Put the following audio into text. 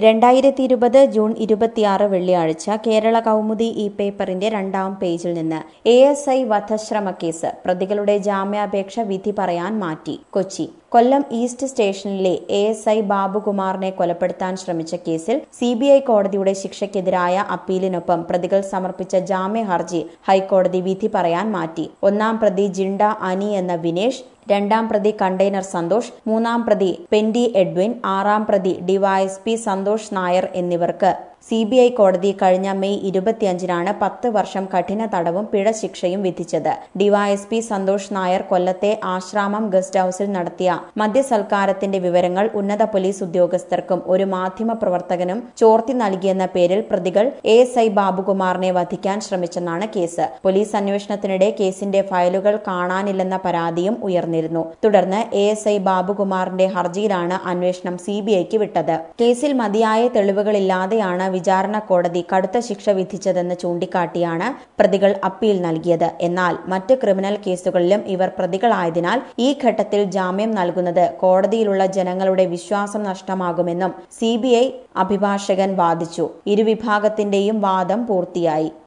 2020 June 26 വെള്ളിയാഴ്ച കേരള കൗമുദി ഈ പേപ്പറിന്റെ 2ാം പേജിൽ നിന്ന് ASI വധശ്രമ കേസ് പ്രതികളുടെ ജാമ്യാപേക്ഷ വിധി പറയാൻ മാറ്റി. കൊച്ചി കൊല്ലം ഈസ്റ്റ് സ്റ്റേഷനിലെ ASI ബാബുകുമാറിനെ കൊലപ്പെടുത്താൻ ശ്രമിച്ച കേസിൽ CBI കോടതിയുടെ ശിക്ഷയ്ക്കെതിരായ അപ്പീലിനൊപ്പം പ്രതികൾ സമർപ്പിച്ച ജാമ്യ ഹർജി ഹൈക്കോടതി വിധി പറയാൻ മാറ്റി. 1-ാം പ്രതി ജിണ്ട അനി എന്ന വിനേഷ്, 2-ാം പ്രതി കണ്ടെയ്നർ സന്തോഷ്, 3-ാം പ്രതി പെൻഡി എഡ്വിൻ, 6-ാം പ്രതി ഡിവൈഎസ്പി സന്തോഷ് നായർ എന്നിവർക്ക് CBI കോടതി കഴിഞ്ഞ മെയ് 25-നാണ് 10 വർഷം കഠിന തടവും പിഴ ശിക്ഷയും വിധിച്ചത്. ഡിവൈഎസ്പി സന്തോഷ് നായർ കൊല്ലത്തെ ആശ്രാമം ഗസ്റ്റ് ഹൌസിൽ നടത്തിയ മദ്യസൽക്കാരത്തിന്റെ വിവരങ്ങൾ ഉന്നത പോലീസ് ഉദ്യോഗസ്ഥർക്കും ഒരു മാധ്യമ പ്രവർത്തകനും ചോർത്തി നൽകിയെന്ന പേരിൽ പ്രതികൾ ASI ബാബുകുമാറിനെ വധിക്കാൻ ശ്രമിച്ചെന്നാണ് കേസ്. പോലീസ് അന്വേഷണത്തിനിടെ കേസിന്റെ ഫയലുകൾ കാണാനില്ലെന്ന പരാതിയും ഉയർന്നിരുന്നു. തുടർന്ന് ASI ബാബുകുമാറിന്റെ ഹർജിയിലാണ് അന്വേഷണം CBIക്ക് വിട്ടത്. കേസിൽ മതിയായ തെളിവുകളില്ലാതെയാണ് വിചാരണ കോടതി കടുത്ത ശിക്ഷ വിധിച്ചതെന്ന് ചൂണ്ടിക്കാട്ടിയാണ് പ്രതികൾ അപ്പീൽ നൽകിയത്. എന്നാൽ മറ്റ് ക്രിമിനൽ കേസുകളിലും ഇവർ പ്രതികളായതിനാൽ ഈ ഘട്ടത്തിൽ ജാമ്യം നൽകുന്നത് കോടതിയിലുള്ള ജനങ്ങളുടെ വിശ്വാസം നഷ്ടമാകുമെന്നും CBI അഭിഭാഷകൻ വാദിച്ചു. ഇരുവിഭാഗത്തിന്റെയും വാദം പൂർത്തിയായി.